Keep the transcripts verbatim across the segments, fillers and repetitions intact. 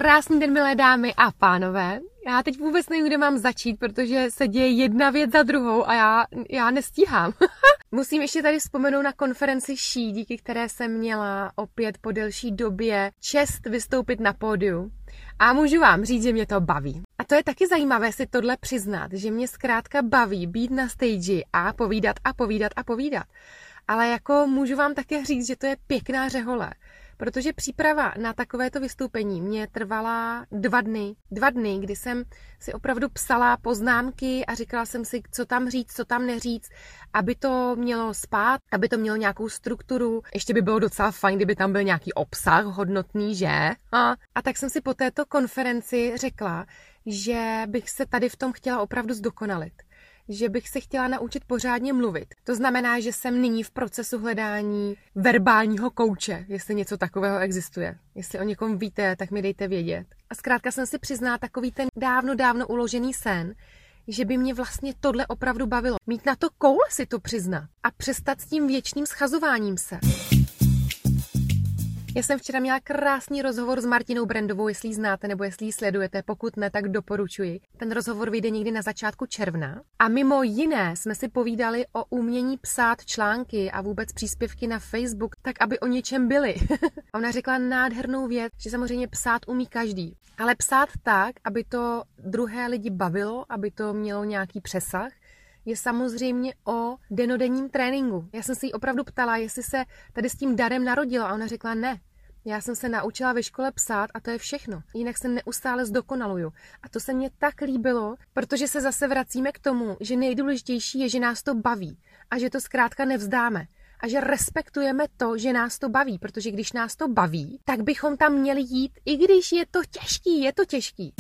Krásný den, milé dámy a pánové. Já teď vůbec nevím, kde mám začít, protože se děje jedna věc za druhou a já, já nestíhám. Musím ještě tady vzpomenout na konferenci Ší, díky které jsem měla opět po delší době čest vystoupit na pódiu. A můžu vám říct, že mě to baví. A to je taky zajímavé si tohle přiznat, že mě zkrátka baví být na stage a povídat a povídat a povídat. Ale jako můžu vám také říct, že to je pěkná řehole. Protože příprava na takovéto vystoupení mě trvala dva dny. Dva dny, kdy jsem si opravdu psala poznámky a říkala jsem si, co tam říct, co tam neříct, aby to mělo spát, aby to mělo nějakou strukturu. Ještě by bylo docela fajn, kdyby tam byl nějaký obsah hodnotný, že? A, a tak jsem si po této konferenci řekla, že bych se tady v tom chtěla opravdu zdokonalit. Že bych se chtěla naučit pořádně mluvit. To znamená, že jsem nyní v procesu hledání verbálního kouče, jestli něco takového existuje. Jestli o někom víte, tak mi dejte vědět. A zkrátka jsem si přiznala takový ten dávno, dávno uložený sen, že by mě vlastně tohle opravdu bavilo. Mít na to koule si to přiznat a přestat s tím věčným schazováním se. Já jsem včera měla krásný rozhovor s Martinou Brandovou, jestli ji znáte nebo jestli ji sledujete, pokud ne, tak doporučuji. Ten rozhovor vyjde někdy na začátku června. A mimo jiné jsme si povídali o umění psát články a vůbec příspěvky na Facebook, tak aby o něčem byly. A ona řekla nádhernou věc, že samozřejmě psát umí každý. Ale psát tak, aby to druhé lidi bavilo, aby to mělo nějaký přesah, je samozřejmě o denodenním tréninku. Já jsem se jí opravdu ptala, jestli se tady s tím darem narodila a ona řekla ne. Já jsem se naučila ve škole psát a to je všechno. Jinak se neustále zdokonaluju. A to se mně tak líbilo, protože se zase vracíme k tomu, že nejdůležitější je, že nás to baví a že to zkrátka nevzdáme. A že respektujeme to, že nás to baví, protože když nás to baví, tak bychom tam měli jít, i když je to těžký, je to těžký.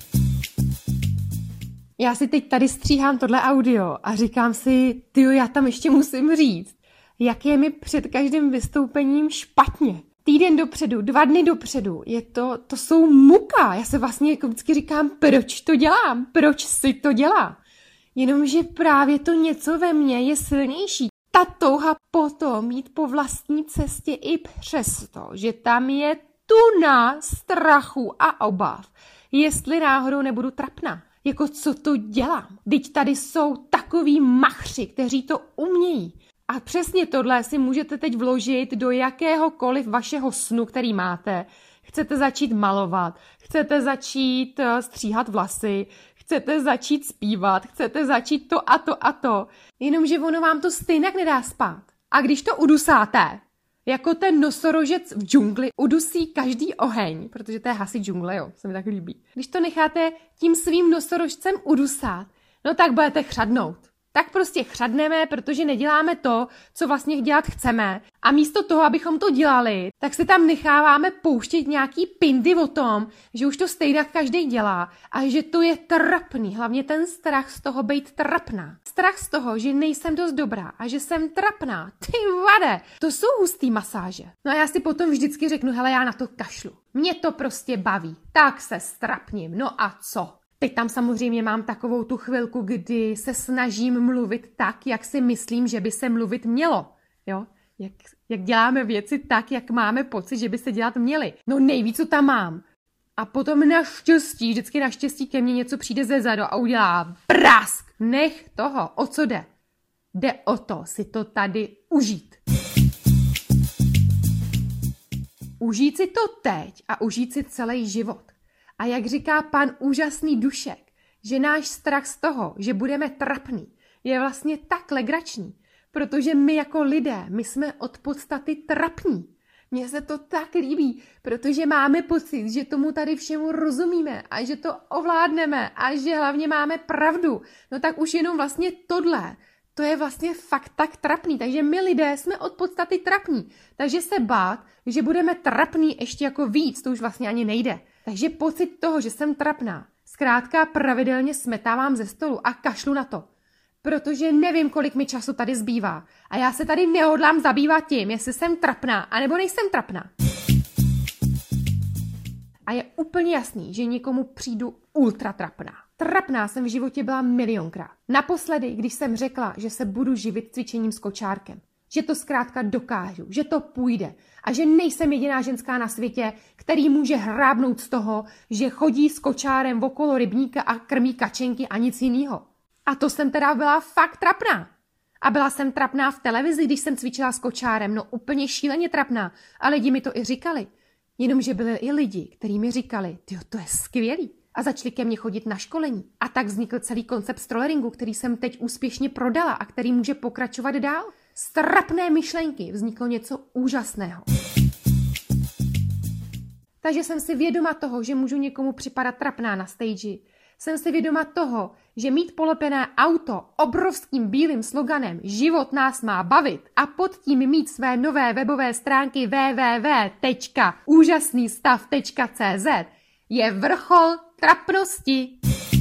Já si teď tady stříhám tohle audio a říkám si, tyjo, já tam ještě musím říct, jak je mi před každým vystoupením špatně. Týden dopředu, dva dny dopředu, je to, to jsou muka. Já se vlastně jako vždycky říkám, proč to dělám, proč si to dělá. Jenomže právě to něco ve mně je silnější. Ta touha potom jít po vlastní cestě i přesto, že tam je tuna strachu a obav, jestli náhodou nebudu trapná. Jako co to dělám? Vždyť tady jsou takový machři, kteří to umějí. A přesně tohle si můžete teď vložit do jakéhokoliv vašeho snu, který máte. Chcete začít malovat, chcete začít stříhat vlasy, chcete začít zpívat, chcete začít to a to a to. Jenomže ono vám to stejně nedá spát. A když to udusáte, jako ten nosorožec v džungli udusí každý oheň, protože to je hasič džungle, jo, se mi tak líbí. Když to necháte tím svým nosorožcem udusát, no tak budete chřadnout. Tak prostě chřadneme, protože neděláme to, co vlastně dělat chceme. A místo toho, abychom to dělali, tak si tam necháváme pouštět nějaký pindy o tom, že už to stejně každý dělá a že to je trapný. Hlavně ten strach z toho být trapná. Strach z toho, že nejsem dost dobrá a že jsem trapná. Ty vade, to jsou hustý masáže. No a já si potom vždycky řeknu, hele, já na to kašlu. Mě to prostě baví. Tak se strapním. No a co? Teď tam samozřejmě mám takovou tu chvilku, kdy se snažím mluvit tak, jak si myslím, že by se mluvit mělo. Jo? Jak, jak děláme věci tak, jak máme pocit, že by se dělat měly. No nejvíc, co tam mám. A potom naštěstí, vždycky naštěstí ke mně něco přijde ze zadu a udělá prask. Nech toho, o co jde? Jde o to si to tady užít. Užít si to teď a užít si celý život. A jak říká pan úžasný Dušek, že náš strach z toho, že budeme trapný, je vlastně tak legrační, protože my jako lidé, my jsme od podstaty trapní. Mně se to tak líbí, protože máme pocit, že tomu tady všemu rozumíme a že to ovládneme a že hlavně máme pravdu. No tak už jenom vlastně tohle, to je vlastně fakt tak trapný. Takže my lidé jsme od podstaty trapní. Takže se bát, že budeme trapný ještě jako víc, to už vlastně ani nejde. Takže pocit toho, že jsem trapná, zkrátka pravidelně smetávám ze stolu a kašlu na to. Protože nevím, kolik mi času tady zbývá. A já se tady nehodlám zabývat tím, jestli jsem trapná, anebo nejsem trapná. A je úplně jasný, že někomu přijdu ultra trapná. Trapná jsem v životě byla milionkrát. Naposledy, když jsem řekla, že se budu živit cvičením s kočárkem. že to zkrátka dokážu, že to půjde a že nejsem jediná ženská na světě, který může hrábnout z toho, že chodí s kočárem okolo rybníka a krmí kačenky a nic jiného. A to jsem teda byla fakt trapná. A byla jsem trapná v televizi, když jsem cvičila s kočárem, no úplně šíleně trapná. A lidi mi to i říkali. Jenomže byli i lidi, kteří mi říkali, tyjo, to je skvělý. A začali ke mně chodit na školení. A tak vznikl celý koncept strolleringu, který jsem teď úspěšně prodala a který může pokračovat dál. Z trapné myšlenky vzniklo něco úžasného. Takže jsem si vědoma toho, že můžu někomu připadat trapná na stage. Jsem si vědoma toho, že mít polepené auto obrovským bílým sloganem Život nás má bavit a pod tím mít své nové webové stránky w w w tečka úžasný stav tečka c z je vrchol trapnosti.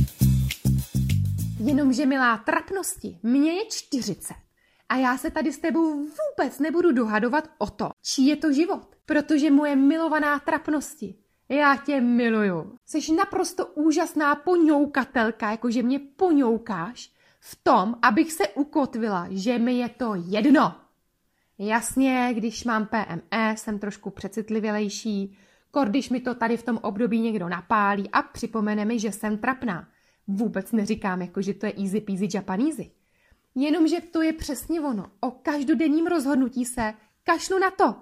Jenomže, milá, trapnosti, mně je čtyřicet. A já se tady s tebou vůbec nebudu dohadovat o to, čí je to život. Protože moje milovaná trapnosti, já tě miluju. Jsi naprosto úžasná poňoukatelka, jakože mě poňoukáš v tom, abych se ukotvila, že mi je to jedno. Jasně, když mám P M S, jsem trošku přecitlivělejší, kor když mi to tady v tom období někdo napálí a připomene mi, že jsem trapná. Vůbec neříkám, jako že to je easy peasy Japaneasy. Jenomže to je přesně ono. O každodenním rozhodnutí se kašlu na to.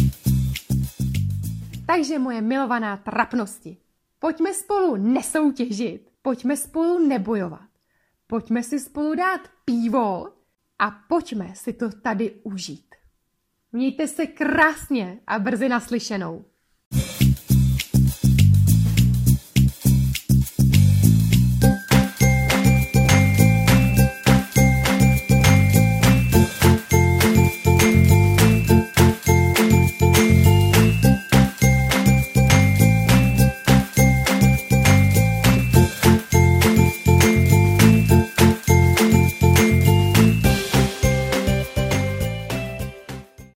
Takže moje milovaná trapnosti. Pojďme spolu nesoutěžit. Pojďme spolu nebojovat. Pojďme si spolu dát pivo a pojďme si to tady užít. Mějte se krásně a brzy naslyšenou.